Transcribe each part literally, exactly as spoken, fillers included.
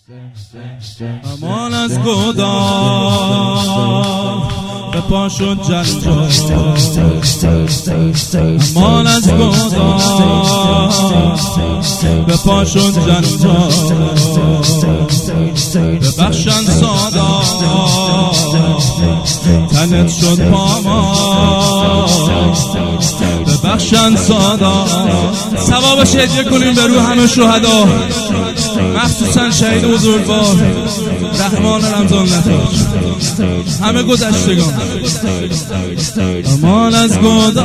امان از گداز به پا شد جنجال، امان از گداز به پا شد جنجال، ببخشن سادا تنت شد پامان، ببخشن سادا. ثوابش هدیه کنیم به روح همه شهدا، مخصوصا شهید بزرگوار رحمان رمضان نتاج، همه گذشتگان. امان از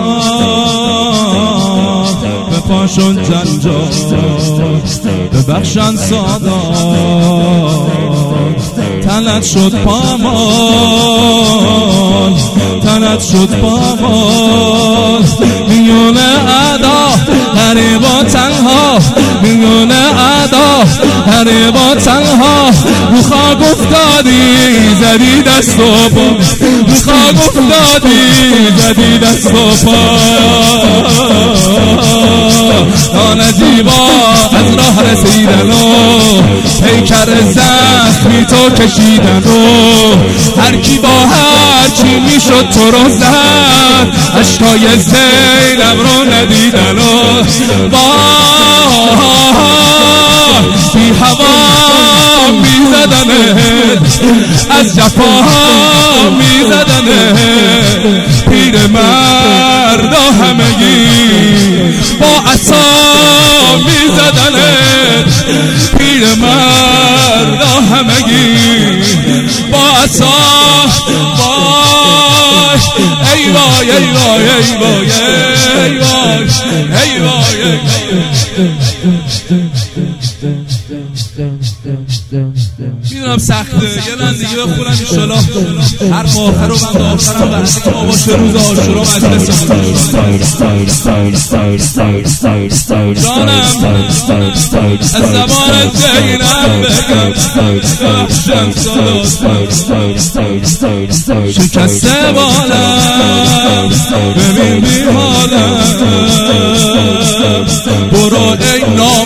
گداز به پا شد جنجال، ببخشن سادا تنت شد پامان، تنت شد پامان. میون ادا غریبا تنها، میون ادا غریبا تنها، رو خاک افتادی زدی دست و پا، رو خاک افتادی زدی دست و پا. نانجیبا از راه رسیدن و پیکر زخمی تو کشیدن و هر کی با هر چی میشد تو رو زد، اشکای زینب رو ندیدن و با بی هوا میزدنه، از جفا میزدنه. پیر مرد همگی با عصا میزدنه، پیر مرد همگی با عصا. ای وای ای وای ای وای ای وای ای وای. میدونم سخته، یه لحظه دیگه بخونم انشالله هر آخر و بند آخرم بحثی که ما باشه روز عاشورا مجلس جانم از زبان زینب بگم بخشم سادا، شکسته بالم ببین بی حالم، برو ای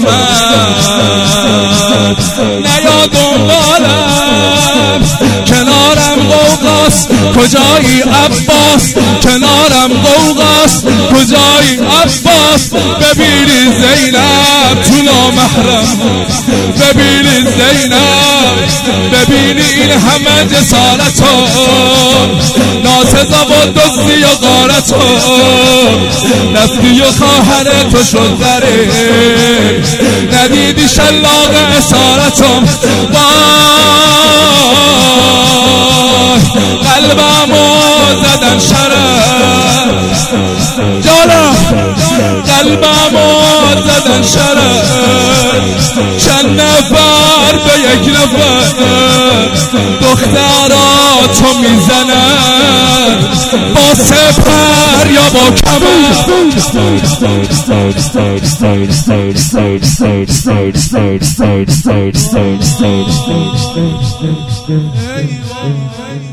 نامرد نیا دنبالم، کنارم قوقاست کجایی عباس، کنارم قوقاست کجایی عباس. ببینی زینب تو نامحرم، ببینی زینب، ببینی این همه جسارتو، ناسزا و دزدی و غارتو، رفتی و خواهر تو شد غریب، ندیدی شلاق اسارتم. وای قلبمو زدن شرم، جانم قلبمو زدن شرم. چند نفر به یک نفر دخترها تو میزنن، با سپر یا با کمر. ای وای